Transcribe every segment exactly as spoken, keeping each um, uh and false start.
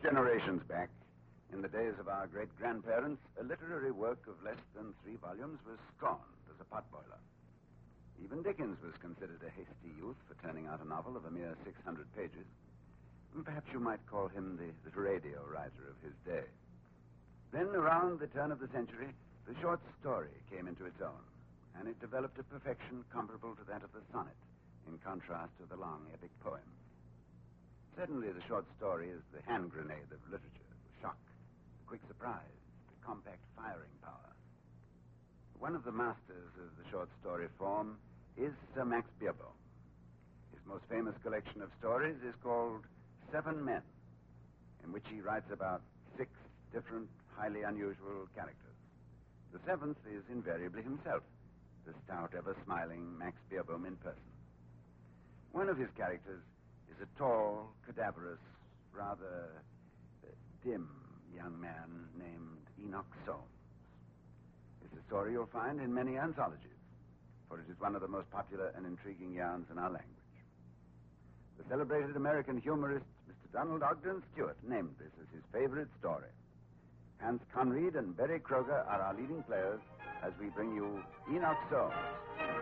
Generations back, in the days of our great-grandparents, a literary work of less than three volumes was scorned as a potboiler. Even Dickens was considered a hasty youth for turning out a novel of a mere six hundred pages. And perhaps you might call him the, the radio writer of his day. Then, around the turn of the century, the short story came into its own, and it developed a perfection comparable to that of the sonnet, in contrast to the long epic poem. Certainly, the short story is the hand grenade of literature, the shock, the quick surprise, the compact firing power. One of the masters of the short story form is Sir Max Beerbohm. His most famous collection of stories is called Seven Men, in which he writes about six different, highly unusual characters. The seventh is invariably himself, the stout, ever-smiling Max Beerbohm in person. One of his characters is a tall, cadaverous, rather uh, dim young man named Enoch Soames. It's a story you'll find in many anthologies, for it is one of the most popular and intriguing yarns in our language. The celebrated American humorist, Mister Donald Ogden Stewart, named this as his favorite story. Hans Conried and Berry Kroger are our leading players as we bring you Enoch Soames.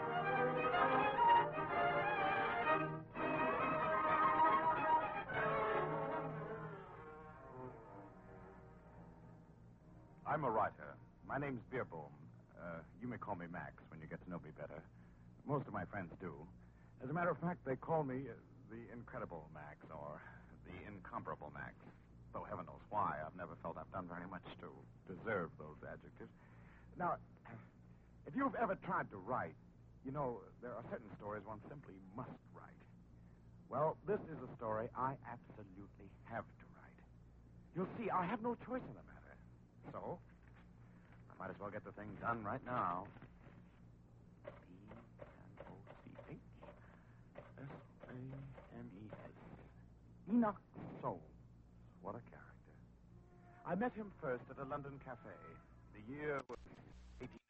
I'm a writer. My name's Beerbohm. Uh, you may call me Max when you get to know me better. Most of my friends do. As a matter of fact, they call me uh, the Incredible Max or the Incomparable Max. Though heaven knows why, I've never felt I've done very much to deserve those adjectives. Now, if you've ever tried to write, you know, there are certain stories one simply must write. Well, this is a story I absolutely have to write. You'll see, I have no choice in the matter. So, I might as well get the thing done right now. P N O C H S A M E S. Enoch Soames. What a character. I met him first at a London cafe. The year was eighteen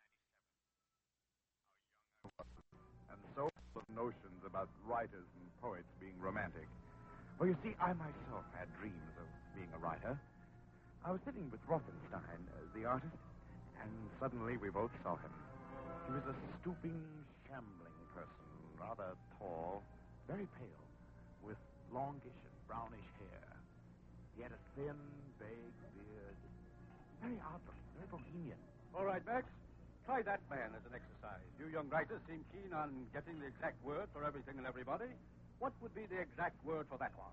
ninety-seven. How young I was, and so full of notions about writers and poets being romantic. Well, you see, I myself had dreams of being a writer. I was sitting with Rothenstein, uh, the artist, and suddenly we both saw him. He was a stooping, shambling person, rather tall, very pale, with longish and brownish hair. He had a thin, vague beard, very odd-looking, very bohemian. All right, Max. Try that man as an exercise. You young writers seem keen on getting the exact word for everything and everybody. What would be the exact word for that one?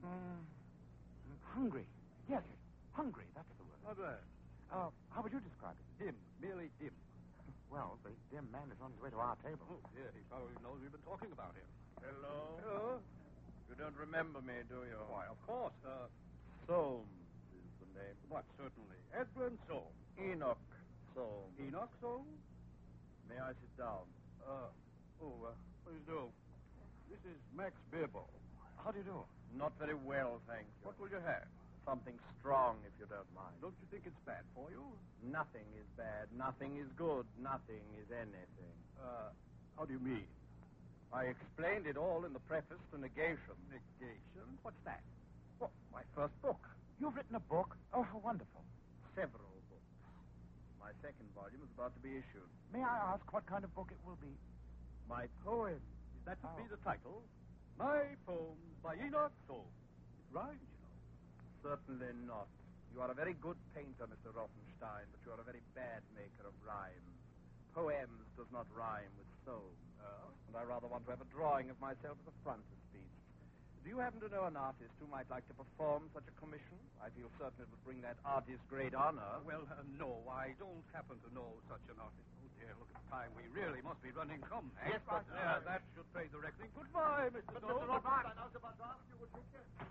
Mm, hungry. Yes, hungry, that's the word. Not bad. Uh, how would you describe it? Dim, merely dim. Well, the dim man is on his way to our table. Oh, dear, he probably knows we've been talking about him. Hello. Hello. You don't remember me, do you? Why, of course. Uh, Soames is the name. what, certainly. Edwin Soames. Enoch Soames. Enoch Soames? May I sit down? Uh, oh, uh, please do. This is Max Beerbohm. How do you do? Not very well, thank you. What will you have? Something strong, if you don't mind. Don't you think it's bad for you? Nothing is bad. Nothing is good. Nothing is anything. Uh, how do you mean? I explained it all in the preface to Negation. Negation? What's that? Well, my first book. You've written a book? Oh, how wonderful. Several books. My second volume is about to be issued. May I ask what kind of book it will be? My poem. That would Oh. be the title. My Poems by Enoch Soames. It rhymes, you know. Certainly not. You are a very good painter, Mister Rothenstein, but you are a very bad maker of rhymes. Poems does not rhyme with soul. Uh, And I rather want to have a drawing of myself as a frontispiece. Do you happen to know an artist who might like to perform such a commission? I feel certain it would bring that artist great honor. well, uh, no, I don't happen to know such an artist. Oh, dear, look at the time. We really must be running. Come, Max. Yes, but, Uh, uh, that should pay the reckoning. Goodbye, Mister But, Soames. Mister Rothenstein, I was about to ask you, would you care?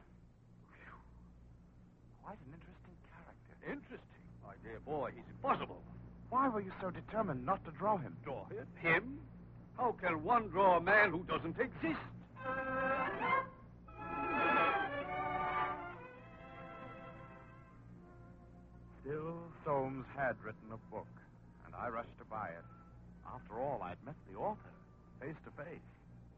Quite an interesting character. Interesting. My dear boy, he's impossible. Why were you so determined not to draw him? Draw him? Him? How can one draw a man who doesn't exist? Still, Soames had written a book, and I rushed to buy it. After all, I'd met the author, face to face.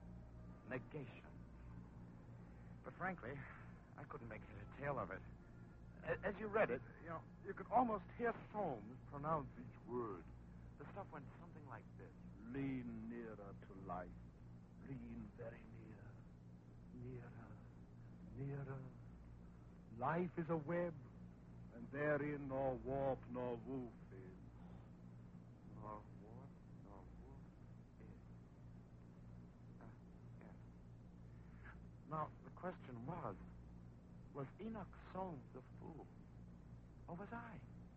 Negation. But frankly, I couldn't make head or tail of it. a- as you read it, you know, you could almost hear Soames pronounce each word. The stuff went something like this. Lean nearer to life. Lean very near. Nearer. Nearer. Life is a web, and therein nor warp nor woof is. Nor warp, nor woof is. Uh, yes. Now, the question was, was Enoch Soames a fool? Or was I?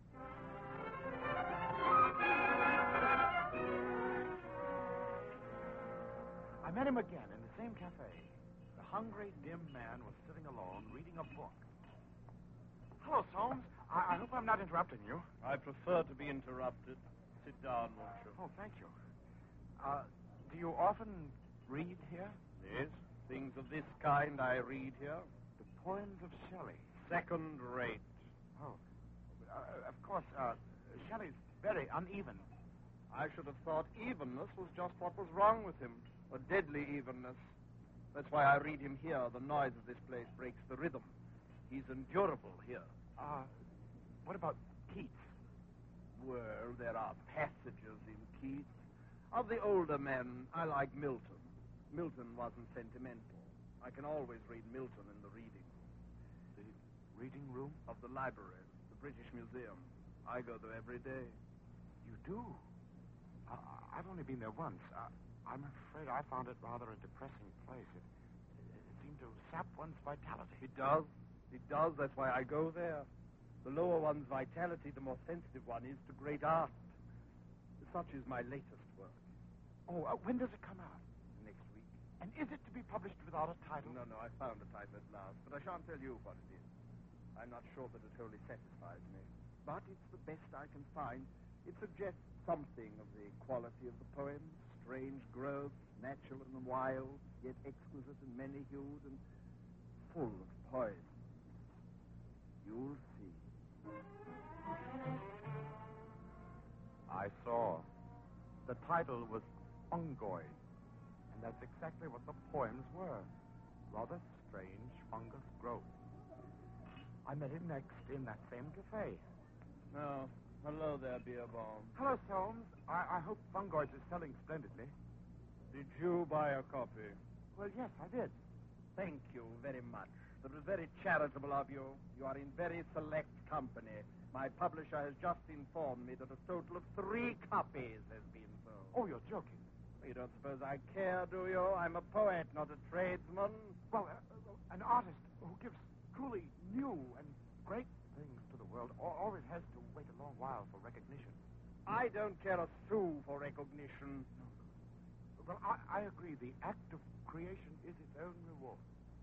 I met him again in the same cafe. The hungry, dim man was sitting alone, reading a book. Hello, Soames. I, I hope I'm not interrupting you. I prefer to be interrupted. Sit down, won't you? Oh, thank you. Uh, do you often read here? Yes. Things of this kind I read here. The poems of Shelley. Second rate. Oh. Uh, of course, uh, Shelley's very uneven. I should have thought evenness was just what was wrong with him. A deadly evenness. That's why I read him here. The noise of this place breaks the rhythm. He's endurable here. Uh, what about Keats? Well, there are passages in Keats. Of the older men, I like Milton. Milton wasn't sentimental. I can always read Milton in the reading room. The reading room? Of the library, the British Museum. I go there every day. You do? Uh, I've only been there once. Uh, I'm afraid I found it rather a depressing place. It, it seemed to sap one's vitality. It does. It does. That's why I go there. The lower one's vitality, the more sensitive one is to great art. Such is my latest work. Oh, uh, when does it come out? Next week. And is it to be published without a title? No, no, I found a title at last, but I shan't tell you what it is. I'm not sure that it wholly satisfies me, but it's the best I can find. It suggests something of the quality of the poem, strange growths, natural and wild, yet exquisite and many-hued and full of poison. You'll see. I saw. The title was Fungoid, and that's exactly what the poems were. Rather strange fungus growth. I met him next in that same cafe. Oh, hello there, Beerbaum. Hello, Soames. I, I hope Fungoids is selling splendidly. Did you buy a copy? Well, yes, I did. Thank you very much. That was very charitable of you. You are in very select company. My publisher has just informed me that a total of three copies has been sold. Oh, you're joking. You don't suppose I care, do you? I'm a poet, not a tradesman. Well, uh, an artist who gives truly new and great things to the world al- always has to wait a long while for recognition. I don't care a sou for recognition. Well, I, I agree. The act of creation is its own reward.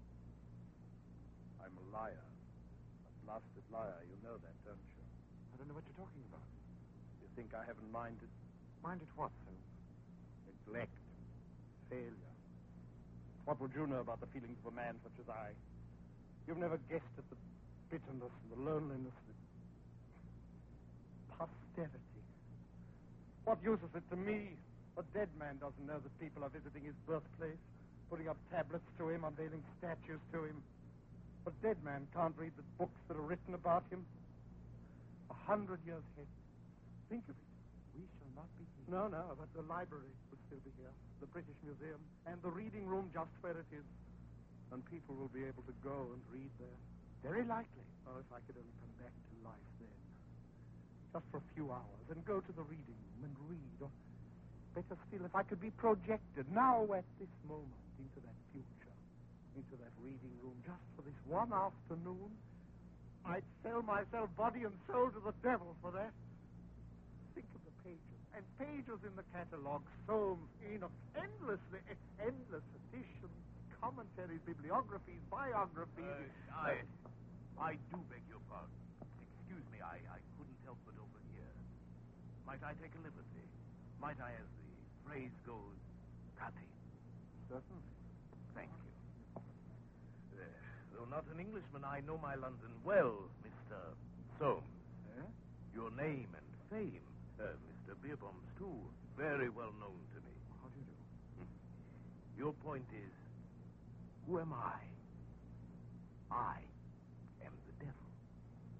I'm a liar. A blasted liar. You know that, don't you? I don't know what you're talking about. You think I haven't minded? Minded what, Soames? Neglect. Failure. What would you know about the feelings of a man such as I? You've never guessed at the bitterness and the loneliness, the posterity. What use is it to me? A dead man doesn't know that people are visiting his birthplace, putting up tablets to him, unveiling statues to him. A dead man can't read the books that are written about him. A hundred years hence. Think of it. We shall not be here. No, no, but the library will still be here. The British Museum. And the reading room just where it is. And people will be able to go and read there. Very likely. Oh, if I could only come back to life then. Just for a few hours. And go to the reading room and read. Or better still, if I could be projected now at this moment into that future. Into that reading room just for this one afternoon. I'd sell myself body and soul to the devil for that. Think of the pages. And pages in the catalogue. Soames, Enoch. Endlessly, endless editions, commentaries, bibliographies, biographies. Uh, I, I do beg your pardon. Excuse me, I, I couldn't help but overhear. Might I take a liberty? Might I, as the phrase goes, cut in? Certainly. Thank you. Uh, though not an Englishman, I know my London well, Mister Soames. Eh? Your name and fame, uh, Mister Beerbohm's too, very well known to me. How do you do? Your point is, who am I? I am the devil.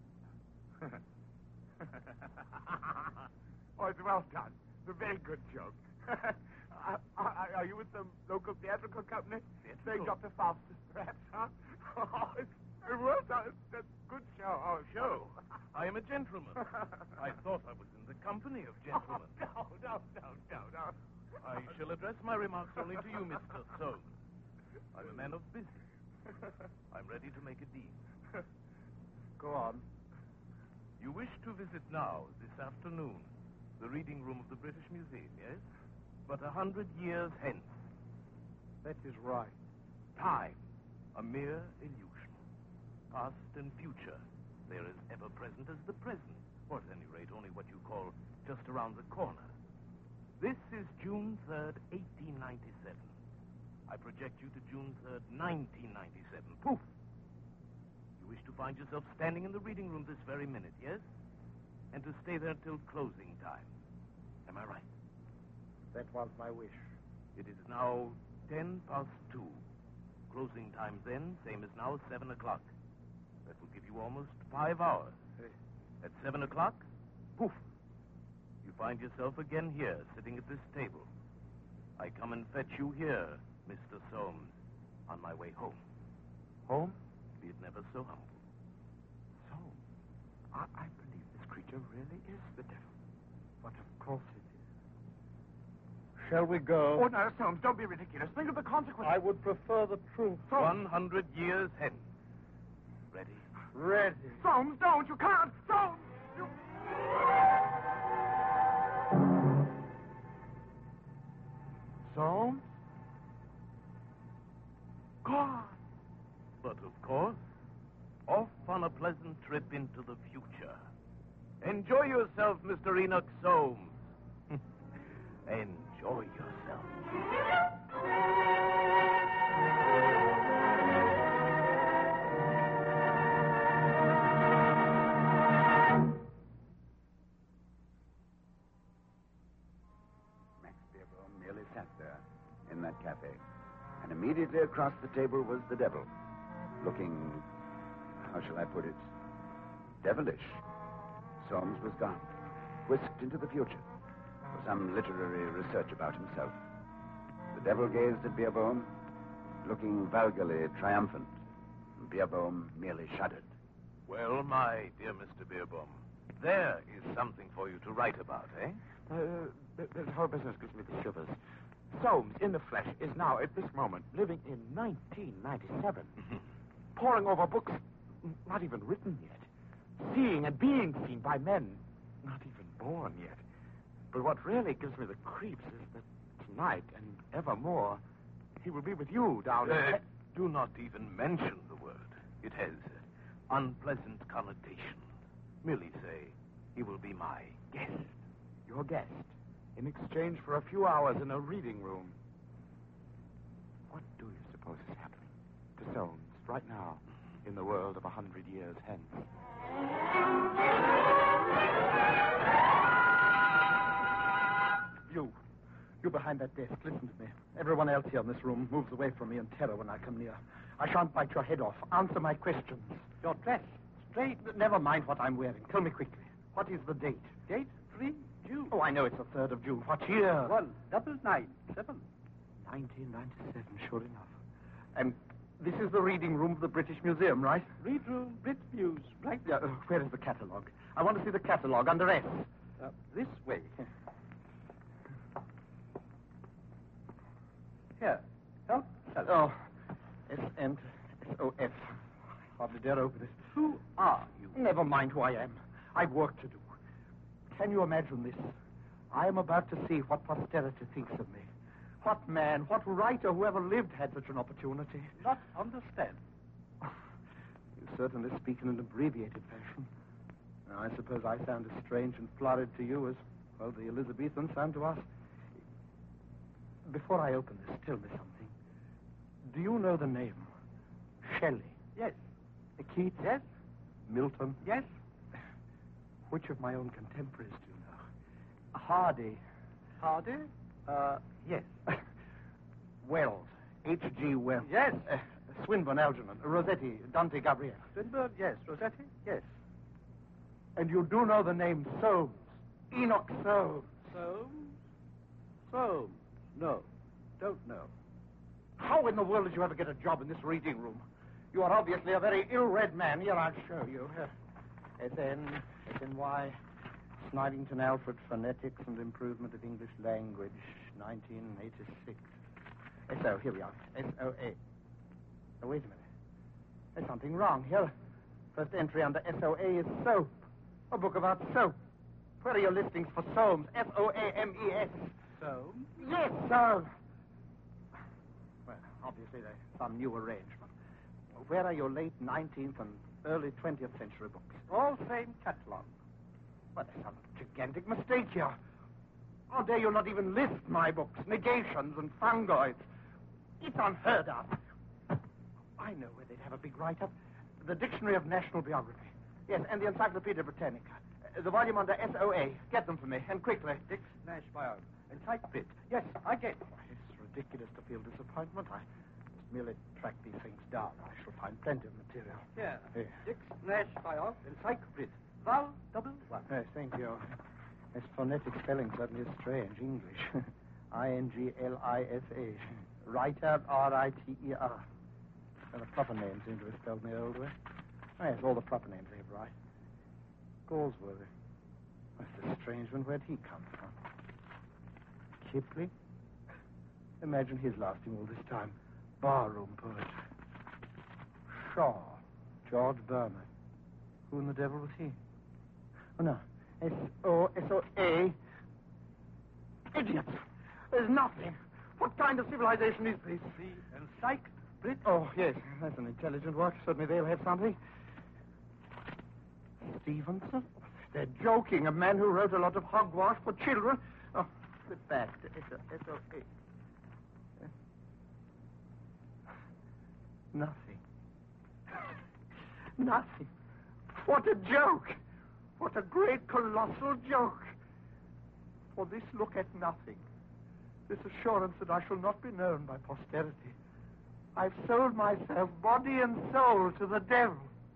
Oh, it's well done. It's a very good joke. uh, are, are you with some local theatrical company? Playing Doctor Faustus, perhaps, huh? Oh, it's well done. It's a good show. Oh, Show? I am a gentleman. I thought I was in the company of gentlemen. Oh, no, no, no, no, no. I shall address my remarks only to you, Mister Soames. I'm a man of business. I'm ready to make a deal. Go on. You wish to visit now, this afternoon, the reading room of the British Museum, yes? But a hundred years hence. That is right. Time, a mere illusion. Past and future, they're as ever present as the present, or at any rate only what you call just around the corner. This is June third, eighteen ninety-seven. I project you to June third, nineteen ninety-seven. Poof! You wish to find yourself standing in the reading room this very minute, yes? And to stay there till closing time. Am I right? That was my wish. It is now ten past two. Closing time then, same as now, seven o'clock. That will give you almost five hours. At seven o'clock, poof, you find yourself again here, sitting at this table. I come and fetch you here, Mister Soames, on my way home. Home? Be it never so humble. So, I, I believe this creature really is the devil. But of course it is. Shall we go? Oh, no, Soames, don't be ridiculous. Think of the consequences. I would prefer the truth. One hundred years hence. Ready? Ready. Soames, don't. You can't. Soames! You... Soames? God! But of course, off on a pleasant trip into the future. Enjoy yourself, Mister Enoch Soames. Enjoy yourself. Max Beerbohm merely sat there in that cafe. And immediately across the table was the devil, looking, how shall I put it, devilish. Soames was gone, whisked into the future for some literary research about himself. The devil gazed at Beerbohm, looking vulgarly triumphant. Beerbohm merely shuddered. Well, my dear Mister Beerbohm, there is something for you to write about, eh? Uh, th- this whole business gives me the shivers. Soames, in the flesh, is now, at this moment, living in nineteen ninety-seven. Poring over books not even written yet. Seeing and being seen by men not even born yet. But what really gives me the creeps is that tonight and evermore, he will be with you down Uh, in... do not even mention the word. It has uh, unpleasant connotations. Merely say, he will be my guest. Your guest, in exchange for a few hours in a reading room. What do you suppose is happening to Soames right now in the world of a hundred years hence? You. You behind that desk. Listen to me. Everyone else here in this room moves away from me in terror when I come near. I shan't bite your head off. Answer my questions. You're dressed. Straight. Never mind what I'm wearing. Tell me quickly. What is the date? Date? Three June. Oh, I know it's the third of June. What year? One. Double nine. Seven. nineteen ninety-seven, sure enough. And this is the reading room of the British Museum, right? Read room, Brit Muse, right? Yeah, uh, where is the catalogue? I want to see the catalogue under S. Uh, this way. Here. Help. Oh, S N S O F. Hardly dare open it. Who are you? Never mind who I am. I've work to do. Can you imagine this? I am about to see what posterity thinks of me. What man, what writer who ever lived had such an opportunity? Not understand. You certainly speak in an abbreviated fashion. Now, I suppose I sound as strange and florid to you as, well, the Elizabethans sound to us. Before I open this, tell me something. Do you know the name Shelley? Yes. Keats? Yes. Milton? Yes. Which of my own contemporaries do you know? Hardy. Hardy? Uh, yes. Wells. H G. Wells. Yes. Uh, Swinburne, Algernon. Rossetti, Dante Gabriel. Swinburne, yes. Rossetti, yes. And you do know the name Soames. Enoch Soames. Soames? Soames? No, don't know. How in the world did you ever get a job in this reading room? You are obviously a very ill-read man. Here, I'll show you. S N, S N Y, Snidington Alfred, Phonetics and Improvement of English Language, nineteen eighty-six. S O, here we are. S O A. Oh, wait a minute. There's something wrong here. First entry under S O A is soap. A book about soap. Where are your listings for Soames? S O A M E S. Soames? Yes, sir. Well, obviously there's some new arrangement. Where are your late nineteenth and early twentieth century books? All same catalog. Well, there's some gigantic mistake here. How dare you not even list my books? Negations and fungoids. It's unheard of. I know where they'd have a big write-up. The Dictionary of National Biography. Yes, and the Encyclopedia Britannica. Uh, the volume under S O A. Get them for me, and quickly. Dick's Nash Biography. Encyclopedia. Yes, I get it. It's ridiculous to feel disappointment. I just merely track these things down. I shall find plenty of material. Here. Here. Dick's Nash Biography. Encyclopedia. Val double one. Yes, thank you. This phonetic spelling certainly is strange. English. I N G L I S A. Writer, R I T E R. Well, the proper names seem to have spelled me old way. Oh, yes, all the proper names they have right. Galsworthy. That's a strange one. Where'd he come from? Kipling? Imagine his lasting all this time. Barroom poet. Shaw. George Burman. Who in the devil was he? Oh, no. S O S O A. Idiots. There's nothing. What kind of civilization is this? The Encyclopedia. Oh, yes. That's an intelligent work. Certainly they'll have something. Stevenson? They're joking. A man who wrote a lot of hogwash for children. Oh, flip back to S O A. Nothing. Nothing. What a joke. What a great, colossal joke. For this look at nothing. This assurance that I shall not be known by posterity. I've sold myself, body and soul, to the devil.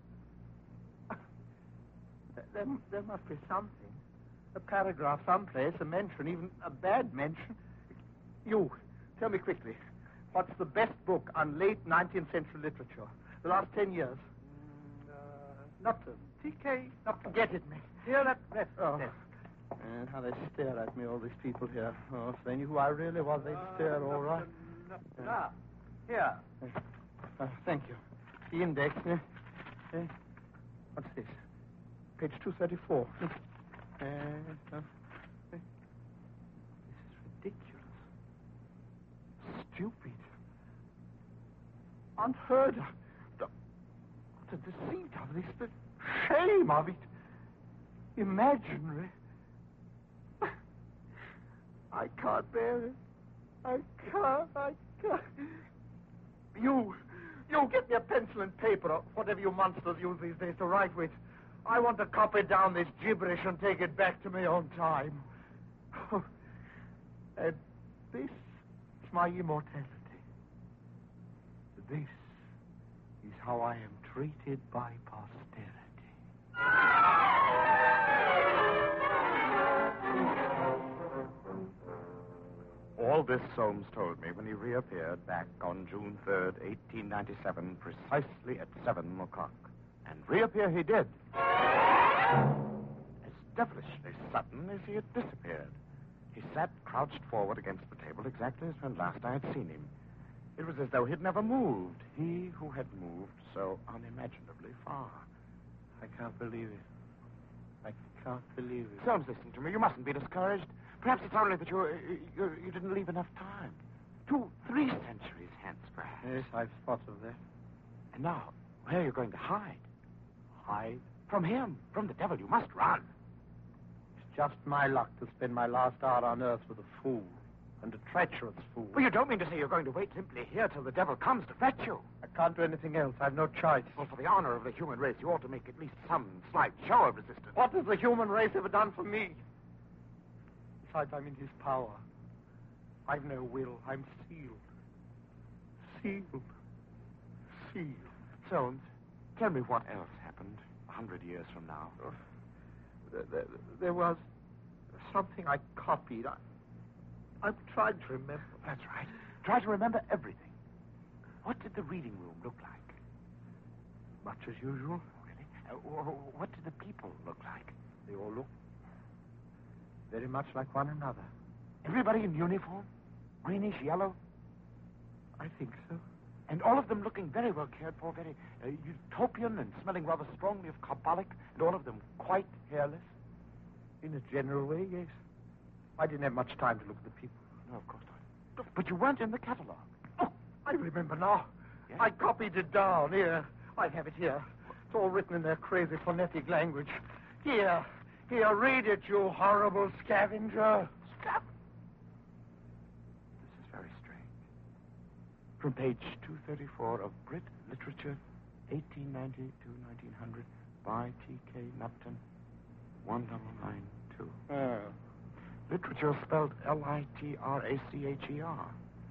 There, there must be something. A paragraph someplace, a mention, even a bad mention. You, tell me quickly, what's the best book on late nineteenth century literature? The last ten years? Mm, uh, Nupton. T K Nupton. Get it, me. Here at rest. Oh. And how they stare at me, all these people here. Oh, if they knew who I really was, they'd stare all right. Nupton. Ah, here. Uh, thank you. The index. Eh? Eh? What's this? Page two thirty-four. Uh, uh, eh? This is ridiculous. Stupid. Unheard of. The, the deceit of this, the shame of it. Imaginary. I can't bear it. I can't, I can't. You, you get me a pencil and paper, or whatever you monsters use these days to write with. I want to copy down this gibberish and take it back to my own time. And this is my immortality. This is how I am treated by posterity. All this Soames told me when he reappeared back on June third, eighteen ninety-seven, precisely at seven o'clock. And reappear he did. As devilishly sudden as he had disappeared. He sat crouched forward against the table exactly as when last I had seen him. It was as though he'd never moved. He who had moved so unimaginably far. I can't believe it. I can't believe it. Soames, listen to me. You mustn't be discouraged. Perhaps it's only that you, you, you didn't leave enough time. Two, three centuries hence, perhaps. Yes, I've thought of that. And now, where are you going to hide? Hide? From him. From the devil. You must run. It's just my luck to spend my last hour on Earth with a fool. And a treacherous fool. Well, you don't mean to say you're going to wait simply here till the devil comes to fetch you. I can't do anything else. I've no choice. Well, for the honor of the human race, you ought to make at least some slight show of resistance. What has the human race ever done for me? Besides, I'm in his power. I've no will. I'm sealed. Sealed. Sealed. Soames, tell me what else happened a hundred years from now. Oh, there, there was something I copied. I, I'm trying to remember. That's right. Try to remember everything. What did the reading room look like? Much as usual. Really? Uh, wh- what did the people look like? They all look very much like one another. Everybody in uniform? Greenish yellow? I think so. And all of them looking very well cared for, very uh, utopian and smelling rather strongly of carbolic, and all of them quite hairless? In a general way, yes. I didn't have much time to look at the people. No, of course not. But you weren't in the catalogue. Oh, I remember now. Yes? I copied it down. Here. I have it here. It's all written in their crazy phonetic language. Here. Here, read it, you horrible scavenger. Stop. This is very strange. From page two thirty-four of Brit Literature, eighteen ninety to nineteen hundred, by T K Nupton, one nine nine two. Oh. Literature spelled L I T R A C H E R.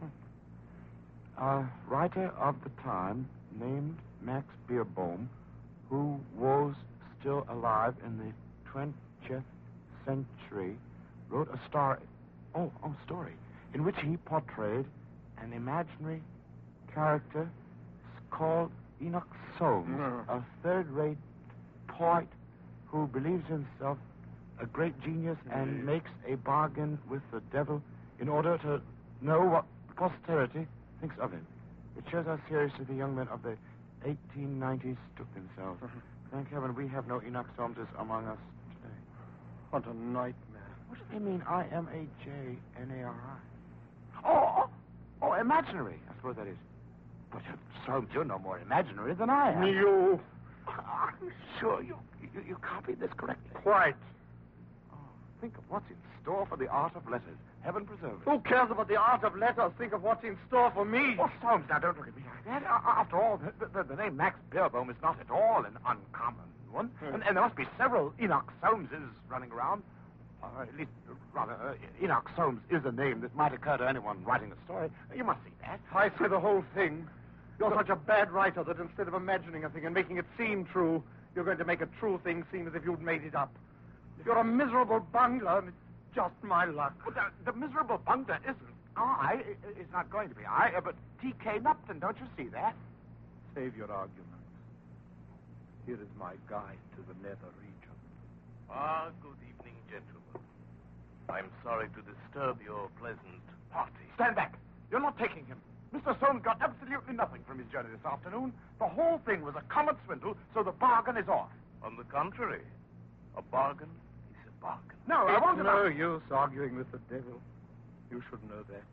A writer of the time named Max Beerbohm, who was still alive in the twentieth century, wrote a star, oh, oh, story in which he portrayed an imaginary character called Enoch Soames, Mm. a third-rate poet who believes himself a great genius and Mm. makes a bargain with the devil in order to know what posterity thinks of him. It shows how seriously the young men of the eighteen nineties took themselves. Mhm. Thank heaven we have no Enoch Soameses among us today. What a nightmare. What do they mean, I M A J N A R I? Oh, oh, oh, imaginary, I suppose that is. But uh, Soames, you're no more imaginary than I am. You. Are you sure you, you, you copied this correctly? Quite. Oh, think of what's in store for the art of letters. Heaven preserve it. Who cares about the art of letters? Think of what's in store for me. Oh, Soames, now don't look at me like that. Uh, After all, the, the, the name Max Beerbohm is not at all an uncommon one. Hmm. And, and there must be several Enoch Soameses running around. Uh, at least, uh, rather, uh, Enoch Soames is a name that might occur to anyone writing a story. You must see that. I say the whole thing. You're such a bad writer that instead of imagining a thing and making it seem true, you're going to make a true thing seem as if you'd made it up. You're a miserable bungler, and it's just my luck. Well, the, the miserable bungler isn't I. It- It's not going to be I, uh, but T K Nupton. Don't you see that? Save your arguments. Here is my guide to the nether region. Ah, good evening, gentlemen. I'm sorry to disturb your pleasant party. Stand back. You're not taking him. Mister Soames got absolutely nothing from his journey this afternoon. The whole thing was a common swindle, so the bargain is off. On the contrary, a bargain is a bargain. No, I It's want to no know. use arguing with the devil. You should know that.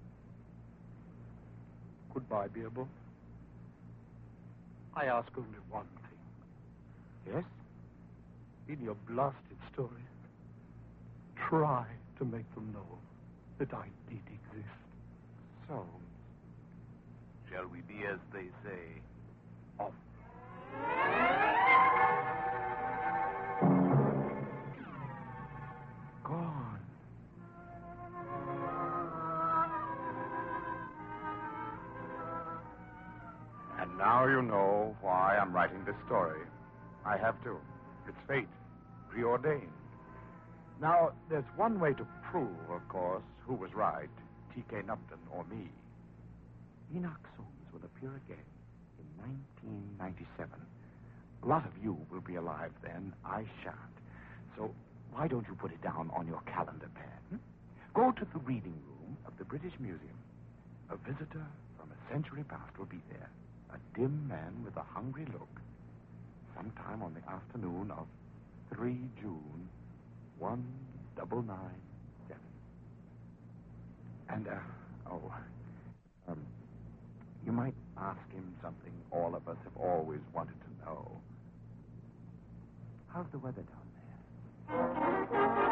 Goodbye, Beerbohm. I ask only one thing. Yes? In your blasted story, try to make them know that I did exist. Soames. Shall we be, as they say, Off. Gone. And now you know why I'm writing this story. I have to. It's fate. Preordained. Now, there's one way to prove, of course, who was right, T K Nupton or me. Enoch Soames will appear again in nineteen ninety-seven. A lot of you will be alive then. I shan't. So why don't you put it down on your calendar pad? Hmm? Go to the reading room of the British Museum. A visitor from a century past will be there. A dim man with a hungry look. Sometime on the afternoon of the third of June, one double nine seven. And, uh, oh, um, you might ask him something all of us have always wanted to know. How's the weather down there?